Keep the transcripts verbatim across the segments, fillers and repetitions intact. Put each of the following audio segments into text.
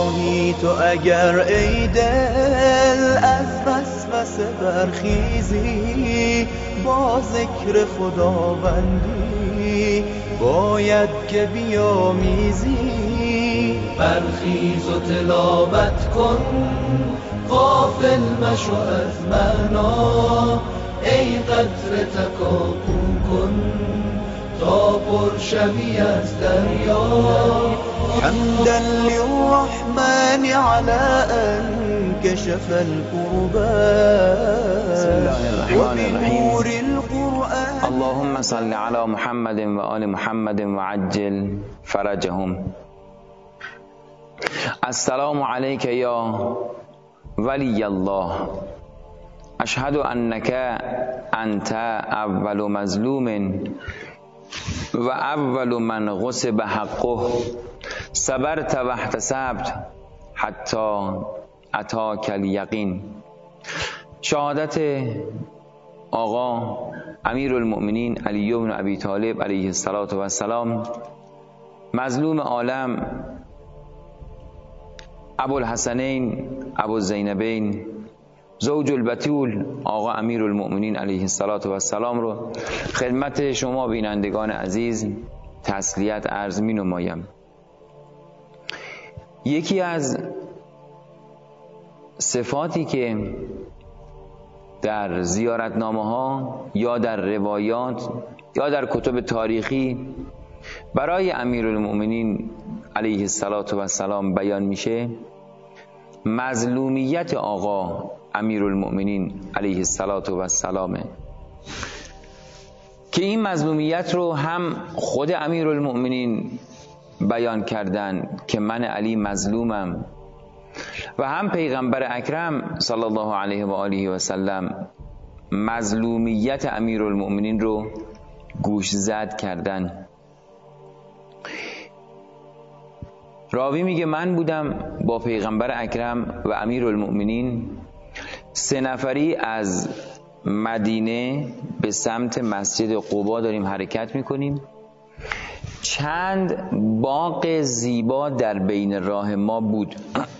خواهی تو اگر ای دل از وسوسه برخیزی، با ذکر خداوندی باید که بیامیزی. برخیز و تلاوت کن، غافل مشو از معنا، ای قطره تکاپو کن تا پر شوی از دریا. حمدا للرحمن على ان كشف الكربات وبنور القرآن. اللهم صل على محمد و آل محمد وعجل فرجهم. السلام علیک یا ولی الله، اشهد انک انت اول مظلوم و اول من غصب حقه، صبرت و احتسبت حتی اتاک الیقین. شهادت آقا امیرالمؤمنین علی بن ابی طالب علیه السلام، مظلوم عالم، ابوالحسنین ابوالزینبین، زوج البتول آقا امیرالمؤمنین علیه السلام رو خدمت شما بینندگان عزیز تسلیت عرض می نمایم. یکی از صفاتی که در زیارتنامه ها یا در روایات یا در کتب تاریخی برای امیرالمؤمنین علیه السلام بیان میشه، مظلومیت آقا امیرالمؤمنین علیه السلام، که این مظلومیت رو هم خود امیرالمؤمنین بیان کردن که من علی مظلومم، و هم پیغمبر اکرم صلی الله علیه و آله و سلم مظلومیت امیرالمؤمنین رو گوش زد کردن. راوی میگه من بودم با پیغمبر اکرم و امیرالمؤمنین سه نفری از مدینه به سمت مسجد قبا داریم حرکت میکنیم. چند باغ زیبا در بین راه ما بود.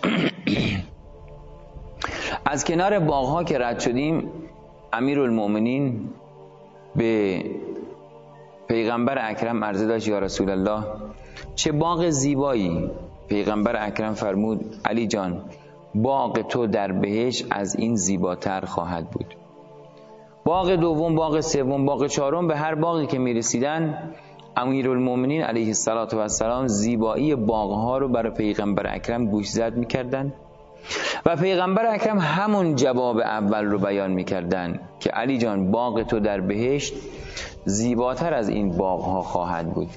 از کنار باغها که رد شدیم، امیرالمؤمنین به پیغمبر اکرم عرضه داشت یا رسول الله چه باغ زیبایی. پیغمبر اکرم فرمود علی جان، باغ تو در بهشت از این زیباتر خواهد بود. باغ دوم، باغ سوم، باغ چهارم، به هر باغی که میرسیدن امیرالمؤمنین علیه السلام زیبایی باغها رو برای پیغمبر اکرم گوش زد میکردن و پیغمبر اکرم همون جواب اول رو بیان میکردن که علی جان باغ تو در بهشت زیباتر از این باغها خواهد بود.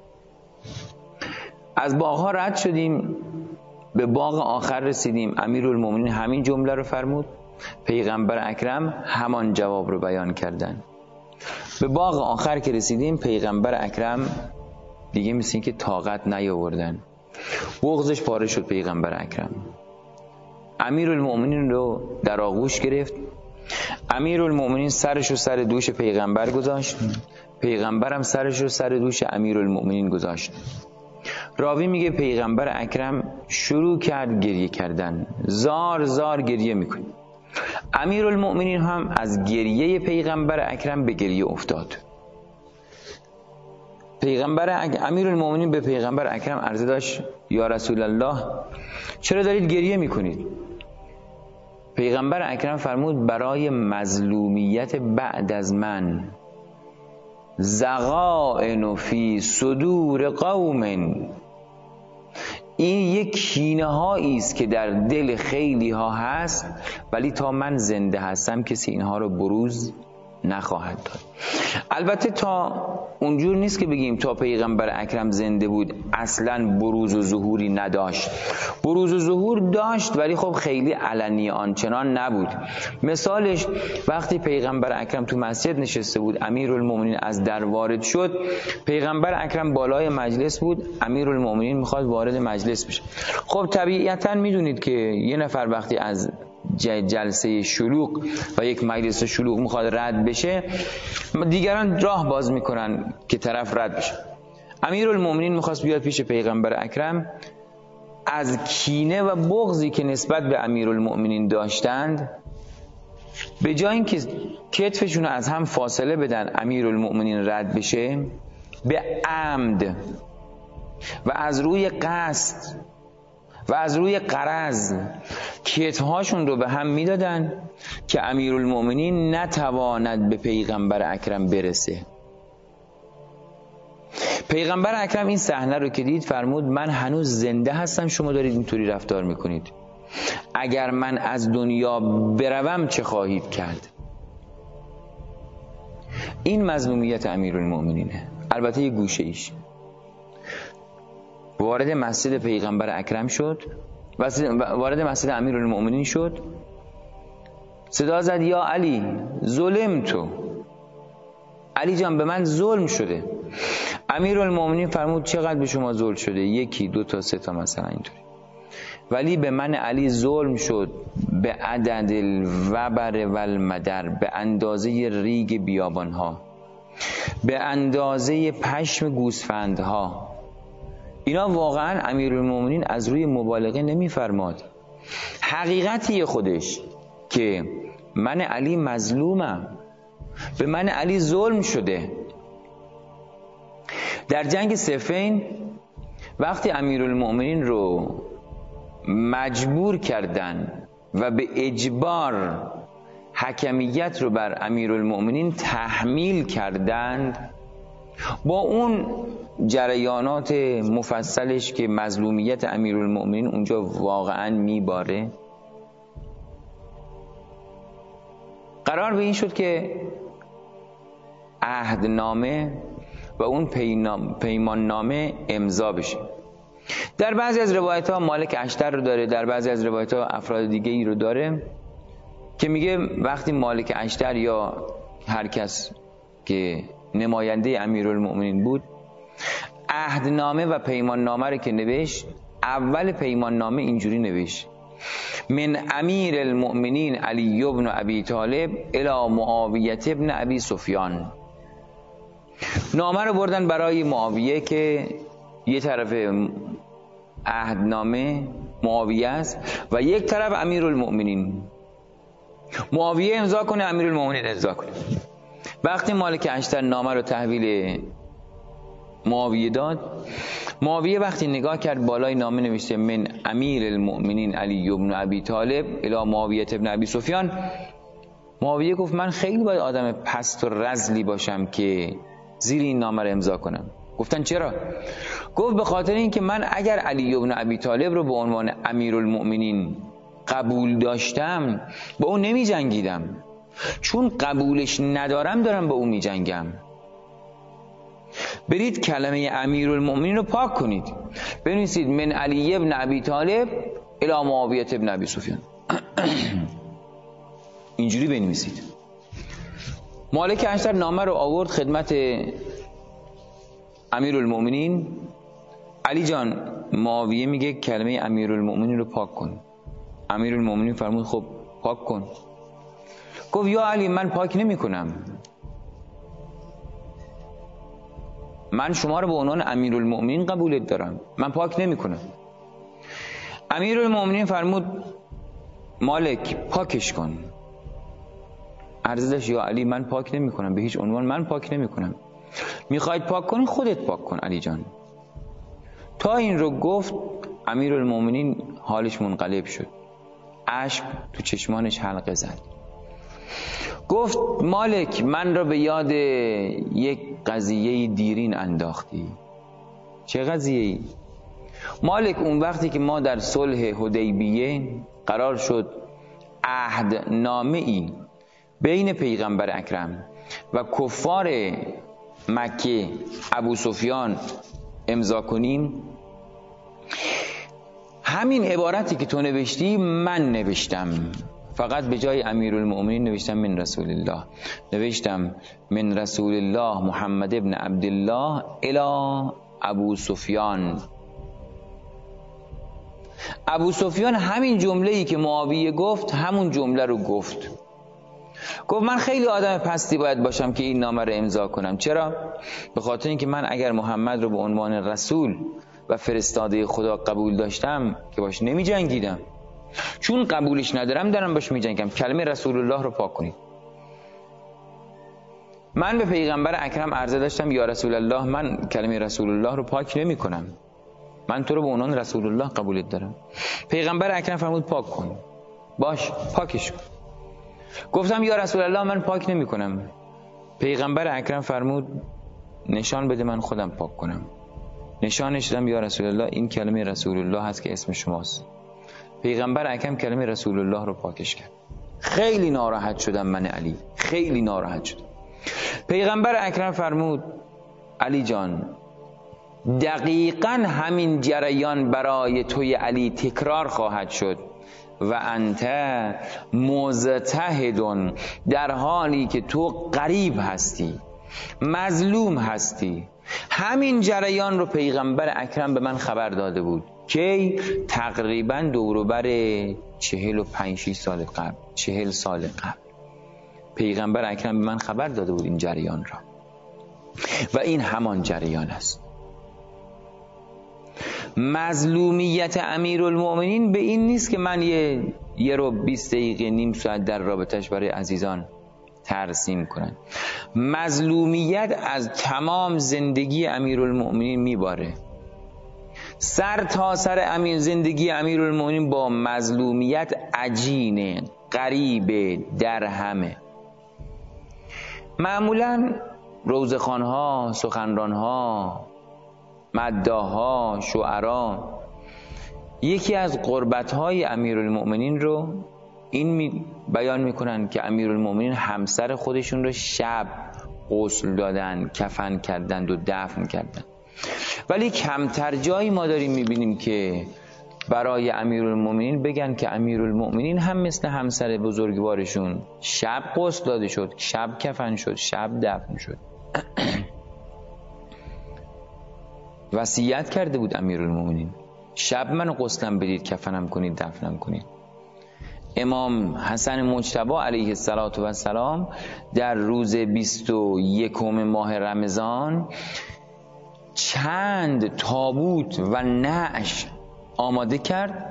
از باغها رد شدیم، به باغ آخر رسیدیم. امیرالمؤمنین همین جمله رو فرمود، پیغمبر اکرم همان جواب رو بیان کردن. به باغ آخر که رسیدیم، پیغمبر اکرم دیگه مثل این که طاقت نیاوردن، بغضش پاره شد. پیغمبر اکرم امیرالمؤمنین رو در آغوش گرفت. امیرالمؤمنین سرش رو سر دوش پیغمبر گذاشت، پیغمبرم سرش رو سر دوش امیرالمؤمنین گذاشت. راوی میگه پیغمبر اکرم شروع کرد گریه کردن، زار زار گریه میکنه. امیرالمؤمنین هم از گریه پیغمبر اکرم به گریه افتاد. پیغمبر امیرالمؤمنین به پیغمبر اکرم عرضه داشت یا رسول الله چرا دارید گریه میکنید؟ پیغمبر اکرم فرمود برای مظلومیت بعد از من، زغائن فی صدور قوم، این یک کینه هایی است که در دل خیلی ها هست، ولی تا من زنده هستم کسی اینها رو بروز نخواهد داد. البته تا اونجور نیست که بگیم تا پیغمبر اکرم زنده بود اصلا بروز و ظهوری نداشت. بروز و ظهور داشت ولی خب خیلی علنی آنچنان نبود. مثالش وقتی پیغمبر اکرم تو مسجد نشسته بود، امیرالمؤمنین از در وارد شد، پیغمبر اکرم بالای مجلس بود، امیرالمؤمنین میخواد وارد مجلس بشه. خب طبیعتا میدونید که یه نفر وقتی از جلسه شلوغ و یک مجلس شلوغ میخواد رد بشه، دیگران راه باز میکنن که طرف رد بشه. امیرالمؤمنین میخواست بیاد پیش پیغمبر اکرم، از کینه و بغضی که نسبت به امیرالمؤمنین داشتند، به جای اینکه کتفشون رو از هم فاصله بدن امیرالمؤمنین رد بشه، به عمد و از روی قصد و از روی غرض کتفهاشون رو به هم میدادن که امیرالمؤمنین نتواند به پیغمبر اکرم برسه. پیغمبر اکرم این صحنه رو که دید فرمود من هنوز زنده هستم، شما دارید اینطوری رفتار میکنید. اگر من از دنیا بروم چه خواهید کرد؟ این مظلومیت امیرالمؤمنینه. البته یه گوشه ایش وارد مسجد پیغمبر اکرم شد، وارد مسجد امیرالمؤمنین شد، صدا زد یا علی ظلم تو، علی جان به من ظلم شده. امیرالمؤمنین فرمود چقدر به شما ظلم شده؟ یکی دو تا سه تا مثلا اینطوری. ولی به من علی ظلم شد به عدد الوبر و المدر، به اندازه ریگ بیابانها، به اندازه پشم گوسفندها. اینا واقعا امیرالمؤمنین از روی مبالغه نمیفرماد، حقیقتی خودش که من علی مظلومم، به من علی ظلم شده. در جنگ صفین وقتی امیرالمؤمنین رو مجبور کردن و به اجبار حکمیت رو بر امیرالمؤمنین تحمیل کردند، با اون جریانات مفصلش که مظلومیت امیرالمؤمنین اونجا واقعا میباره، قرار به این شد که عهدنامه و اون پیمان نامه امضا بشه. در بعضی از روایت ها مالک اشتر رو داره، در بعضی از روایت ها افراد دیگه ای رو داره که میگه وقتی مالک اشتر یا هر کس که نماینده امیرالمؤمنین بود عهدنامه و پیمان نامه رو که نوشت، اول پیمان نامه اینجوری نوشت من امیر المؤمنین علی بن ابی طالب الی معاویه بن ابی سفیان. نامه رو بردن برای معاویه که یه طرف عهدنامه معاویه است و یک طرف امیرالمؤمنین. معاویه امضا کنه، امیرالمؤمنین امضا کنه. وقتی مالک اشتر نامه رو تحویل معاویه داد، معاویه وقتی نگاه کرد بالای نامه نوشته من امیر المؤمنین علی بن ابی طالب الی معاویه بن ابی سفیان، معاویه گفت من خیلی باید آدم پست و رذلی باشم که زیر این نامه رو امضا کنم. گفتن چرا؟ گفت به خاطر اینکه من اگر علی بن ابی طالب رو به عنوان امیرالمؤمنین قبول داشتم با اون نمی جنگیدم، چون قبولش ندارم دارم با اون می جنگم. برید کلمه امیرالمؤمنین رو پاک کنید، بنویسید من علی بن ابی طالب الی معاویه بن ابی سفیان. اینجوری بنویسید. مالک اشتر نامه رو آورد خدمت امیرالمؤمنین. علی جان معاویه میگه کلمه امیرالمؤمنین رو پاک کن. امیرالمؤمنین فرمود خب پاک کن. گفت یا علی من پاک نمی کنم، من شما رو به عنوان امیرالمؤمنین قبولت دارم، من پاک نمی کنم. امیرالمؤمنین فرمود مالک پاکش کن. عرضش یا علی من پاک نمی کنم، به هیچ عنوان من پاک نمی کنم، میخواید پاک کنی خودت پاک کن علی جان. تا این رو گفت امیرالمؤمنین حالش منقلب شد، اشک تو چشمانش حلقه زد. گفت مالک من را به یاد یک قضیه دیرین انداختی. چه قضیه‌ای؟ مالک اون وقتی که ما در صلح حدیبیه قرار شد عهدنامه‌ای بین پیغمبر اکرم و کفار مکه ابو سفیان امضا کنیم، همین عبارتی که تو نوشتی من نوشتم، فقط به جای امیرالمؤمنین نوشتم من رسول الله، نوشتم من رسول الله محمد ابن عبدالله الی ابو سفیان. ابو سفیان همین جمله‌ای که معاویه گفت همون جمله رو گفت. گفت من خیلی آدم پستی باید باشم که این نامه رو امضا کنم. چرا؟ به خاطر اینکه من اگر محمد رو به عنوان رسول و فرستاده خدا قبول داشتم که باش نمی جنگیدم. چون قبولش ندارم دارم باش می جنگم. کلمه رسول الله رو پاک کنید. من به پیغمبر اکرم عرضه داشتم یا رسول الله من کلمه رسول الله رو پاک نمی کنم، من تو رو به عنوان رسول الله قبولت دارم. پیغمبر اکرم فرمود پاک کن. باش پاکش کن. گفتم یا رسول الله من پاک نمی کنم. پیغمبر اکرم فرمود نشان بده من خودم پاک کنم. نشانش دادم یا رسول الله این کلمه رسول الله هست که اسم شماست. پیغمبر اکرم کلمه رسول الله رو پاکش کرد. خیلی ناراحت شدم من علی، خیلی ناراحت شدم. پیغمبر اکرم فرمود علی جان دقیقاً همین جریان برای توی علی تکرار خواهد شد و انت مجتهد، در حالی که تو غریب هستی، مظلوم هستی. همین جریان رو پیغمبر اکرم به من خبر داده بود که تقریباً دوروبر چهل و پنج شش سال قبل، چهل سال قبل پیغمبر اکرم به من خبر داده بود این جریان را و این همان جریان است. مظلومیت امیرالمؤمنین به این نیست که من یه یه رو بیست دقیقه نیم ساعت در رابطش برای عزیزان ترسیم کنم. مظلومیت از تمام زندگی امیرالمؤمنین میباره. سر تا سر امیر زندگی امیرالمؤمنین با مظلومیت عجینه، غریبه، در همه. معمولا روزخوان‌ها، سخنران‌ها، مداح‌ها، شعرا یکی از قربت‌های امیرالمؤمنین رو این می بیان میکنن که امیرالمؤمنین همسر خودشون رو شب غسل دادن، کفن کردند و دفن کردند. ولی کمتر جایی ما داریم میبینیم که برای امیرالمؤمنین بگن که امیرالمؤمنین هم مثل همسر بزرگوارشون شب غسل داده شد، شب کفن شد، شب دفن شد. وصیت کرده بود امیرالمؤمنین شب منو غسلم بدید، کفنم کنید، دفنم کنید. امام حسن مجتبی علیه السلام در روز بیست و یکم ماه رمضان چند تابوت و نعش آماده کرد،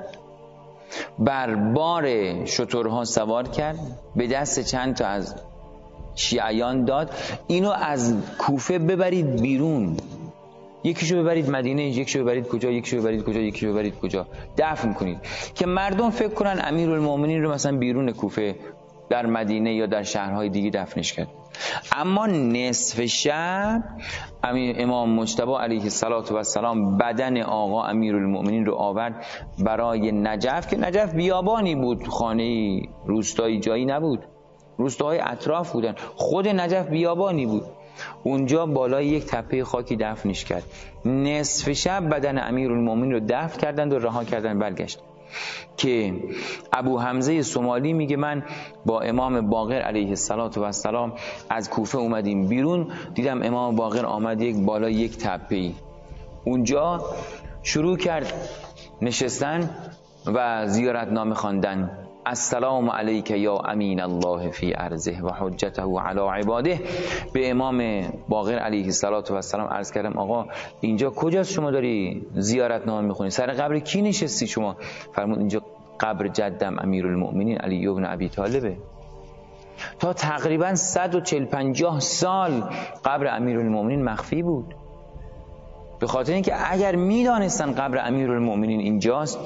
بر بار شترها سوار کرد، به دست چند تا از شیعیان داد اینو از کوفه ببرید بیرون، یکیشو ببرید مدینه، یکیشو ببرید کجا، یکیشو ببرید کجا، یکیشو ببرید کجا، دفن کنید که مردم فکر کنن امیرالمؤمنین رو مثلا بیرون کوفه در مدینه یا در شهرهای دیگه دفنش کرد. اما نصف شب امام مجتبی علیه السلام بدن آقا امیرالمؤمنین رو آورد برای نجف، که نجف بیابانی بود، خانه روستایی جایی نبود، روستاهای اطراف بودن، خود نجف بیابانی بود. اونجا بالای یک تپه خاکی دفنش کرد. نصف شب بدن امیرالمؤمنین رو دفن کردند و رها کردند، برگشت. که ابو حمزه سومالی میگه من با امام باقر علیه السلام از کوفه اومدیم بیرون، دیدم امام باقر آمد یک بالای یک تپه‌ای، اونجا شروع کرد نشستن و زیارتنامه خواندن. السلام علیک یا امین الله فی ارضه و حجته علی عباده. به امام باقر علیه السلام عرض کردم آقا اینجا کجاست شما داری زیارتنامه میخونی؟ سر قبر کی نشستی شما؟ فرمود اینجا قبر جدم امیرالمؤمنین علی بن ابی طالبه. تا تقریبا صد و چهل پنجاه سال قبر امیرالمؤمنین مخفی بود، به خاطر اینکه اگر میدانستن قبر امیرالمؤمنین اینجاست.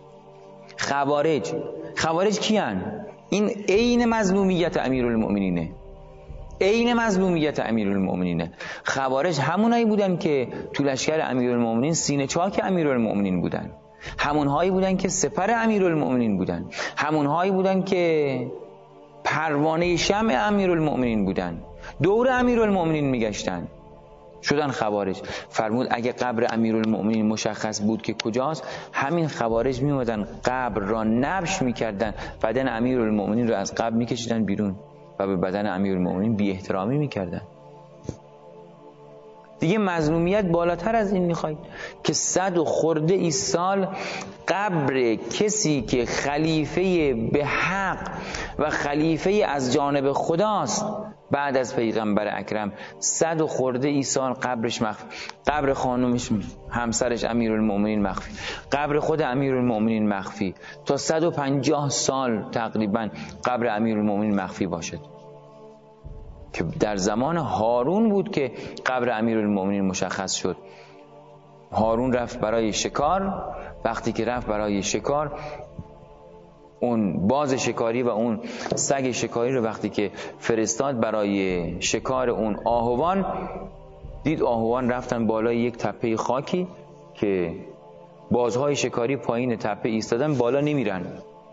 خوارج خوارج کیان؟ این عین مظلومیت امیرالمؤمنینه، عین مظلومیت امیرالمؤمنینه. خوارج همونایی بودن که تو لشکر امیرالمؤمنین سینه چاک امیرالمؤمنین بودن، همونهایی بودن که سپر امیرالمؤمنین بودن، همونهایی بودن که پروانه شمع امیرالمؤمنین بودن، دور امیرالمؤمنین میگشتن، شدن خوارج. فرمود اگه قبر امیرالمؤمنین مشخص بود که کجاست، همین خوارج میومدن قبر را نبش میکردن، بدن امیرالمؤمنین رو از قبر میکشیدن بیرون و به بدن امیرالمؤمنین بی احترامی میکردن. دیگه مظلومیت بالاتر از این میخواید که صد و خورده ای سال قبر کسی که خلیفه به حق و خلیفه از جانب خداست بعد از پیغمبر اکرم، صد و خورده ای سال قبرش مخفی، قبر خانومش همسرش امیرالمؤمنین مخفی، قبر خود امیرالمؤمنین مخفی، تا صد و پنجاه سال تقریبا قبر امیرالمؤمنین مخفی باشد که در زمان هارون بود که قبر امیرالمؤمنین مشخص شد. هارون رفت برای شکار، وقتی که رفت برای شکار اون باز شکاری و اون سگ شکاری رو وقتی که فرستاد برای شکار اون آهوان، دید آهوان رفتن بالای یک تپه خاکی که بازهای شکاری پایین تپه ایستادن، بالا نمیرن.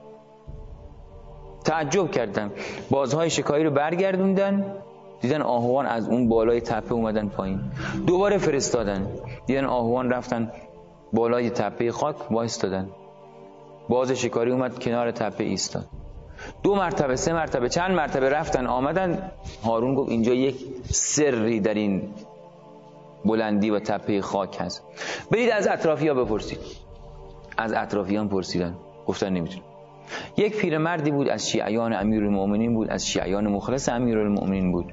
تعجب کردن، بازهای شکاری رو برگردوندن، دیدن آهوان از اون بالای تپه اومدن پایین. دوباره فرستادن، دیدن آهوان رفتن بالای تپه خاک وایستادن. باز شکاری اومد کنار تپه ایستاد. دو مرتبه، سه مرتبه، چند مرتبه رفتن آمدن. هارون گفت اینجا یک سری در این بلندی و تپه خاک هست، برید از اطرافیان بپرسید. از اطرافیان پرسیدن، گفتن نمیتونیم. یک پیرمردی بود از شیعیان امیرالمؤمنین بود، از شیعیان مخلص امیرالمؤمنین بود.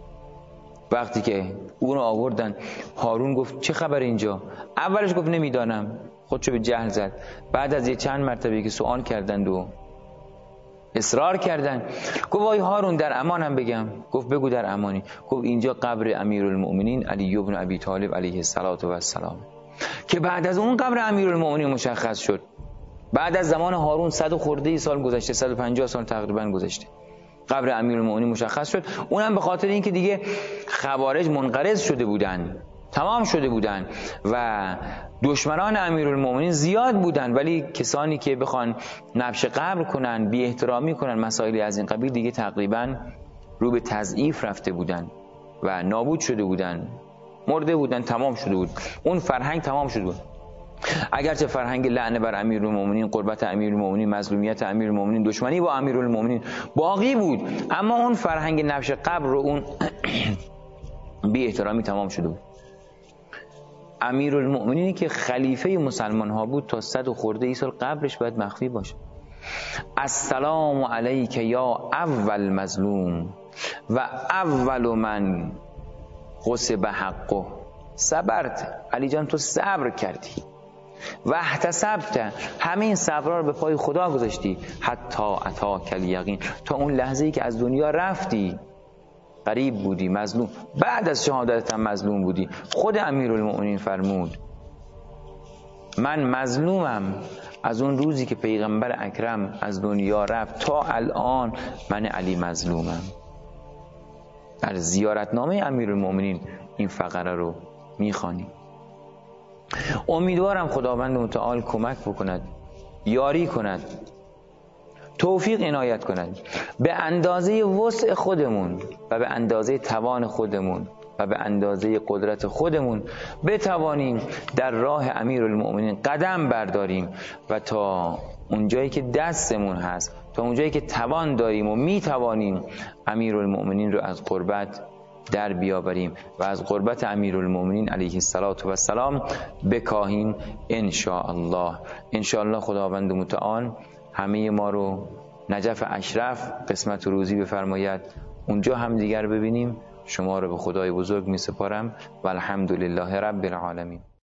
وقتی که اون رو آوردن، هارون گفت چه خبر اینجا؟ اولش گفت نمیدانم، خودشو به جهل زد. بعد از یه چند مرتبه که سوال کردند و اصرار کردن، گفت وای هارون در امان هم بگم؟ گفت بگو در امانی. گفت اینجا قبر امیرالمؤمنین علی ابن ابی طالب علیه السلام که بعد از اون قبر امیرالمؤمنین مشخص شد. بعد از زمان هارون صد و خورده ای سال گذشته، صد و پنجاه سال تقریبا گذشته، قبر امیرالمؤمنین مشخص شد. اونم به خاطر اینکه دیگه خوارج منقرض شده بودن، تمام شده بودن و دشمنان امیرالمؤمنین زیاد بودن، ولی کسانی که بخوان نبش قبر کنن، بی احترامی کنن، مسائلی از این قبیل، دیگه تقریبا رو به تضعیف رفته بودن و نابود شده بودن، مرده بودن، تمام شده بود. اون فرهنگ تمام شده بود. اگرچه فرهنگ لعنه بر امیرالمؤمنین، قربت امیرالمؤمنین، مظلومیت امیرالمؤمنین، دشمنی با امیرالمؤمنین باقی بود، اما اون فرهنگ نبش قبر رو اون بی احترامی تمام شده بود. امیرالمؤمنینی که خلیفه مسلمان ها بود تا صد و خورده ای سال قبرش باید مخفی باشه. السلام علیک یا اول مظلوم و اول من غصب حقه. صبرت علی جان، تو صبر کردی و احتسبت، همین صبر رو به پای خدا گذاشتی، حتی اتاک الیقین، تا اون لحظه ای که از دنیا رفتی قریب بودی، مظلوم، بعد از شهادت هم مظلوم بودی. خود امیرالمؤمنین فرمود من مظلومم از اون روزی که پیغمبر اکرم از دنیا رفت تا الان، من علی مظلومم. در زیارتنامه امیرالمؤمنین این فقره رو میخوانیم. امیدوارم خداوند متعال کمک بکند، یاری کند، توفیق عنایت کند، به اندازه وسع خودمون و به اندازه توان خودمون و به اندازه قدرت خودمون بتوانیم در راه امیرالمؤمنین قدم برداریم و تا اونجایی که دستمون هست، تا اونجایی که توان داریم و میتوانیم، امیرالمؤمنین رو از قربت در بیاوریم و از قربت امیرالمؤمنین علیه السلام بکاهیم ان شاء الله. ان شاء الله خداوند متعال همه ما رو نجف اشرف قسمت روزی بفرماید، اونجا هم دیگر ببینیم. شما رو به خدای بزرگ می سپارم و الحمدلله رب العالمین.